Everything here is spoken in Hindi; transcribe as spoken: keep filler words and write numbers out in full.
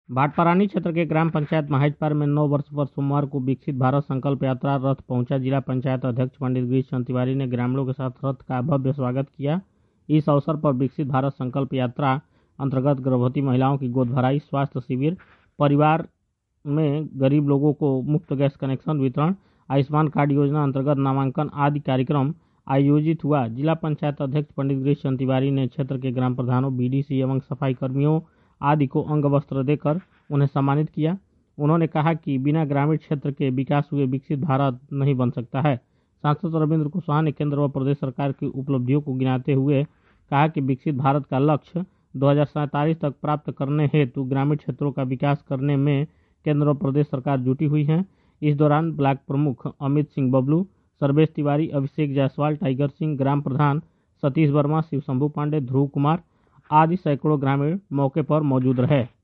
भाटपरानी क्षेत्र के ग्राम पंचायत महाजपार में नौ वर्ष पर सोमवार को विकसित भारत संकल्प यात्रा रथ पहुंचा। जिला पंचायत अध्यक्ष पंडित गिरीश चंद तिवारी ने ग्रामीणों के साथ रथ का भव्य स्वागत किया। इस अवसर पर विकसित भारत संकल्प यात्रा अंतर्गत गर्भवती महिलाओं की गोद भराई, स्वास्थ्य शिविर, परिवार में गरीब लोगों को मुफ्त गैस कनेक्शन वितरण, आयुष्मान कार्ड योजना अंतर्गत नामांकन आदि कार्यक्रम आयोजित हुआ। जिला पंचायत अध्यक्ष पंडित गिरीश चंद तिवारी ने क्षेत्र के ग्राम प्रधानों, बीडीसी एवं सफाई कर्मियों आदि को अंग वस्त्र देकर उन्हें सम्मानित किया। उन्होंने कहा कि बिना ग्रामीण क्षेत्र के विकास हुए विकसित भारत नहीं बन सकता है। सांसद रविंद्र कुशवाहा ने केंद्र व प्रदेश सरकार की उपलब्धियों को गिनाते हुए कहा कि विकसित भारत का लक्ष्य दो हज़ार सैंतालीस तक प्राप्त करने हेतु ग्रामीण क्षेत्रों का विकास करने में केंद्र व प्रदेश सरकार जुटी हुई है। इस दौरान ब्लॉक प्रमुख अमित सिंह बबलू, सर्वेश तिवारी, अभिषेक जायसवाल, टाइगर सिंह, ग्राम प्रधान सतीश वर्मा, शिव शंभू पांडे, ध्रुव कुमार आदि सैकड़ों ग्रामीण मौके पर मौजूद रहे।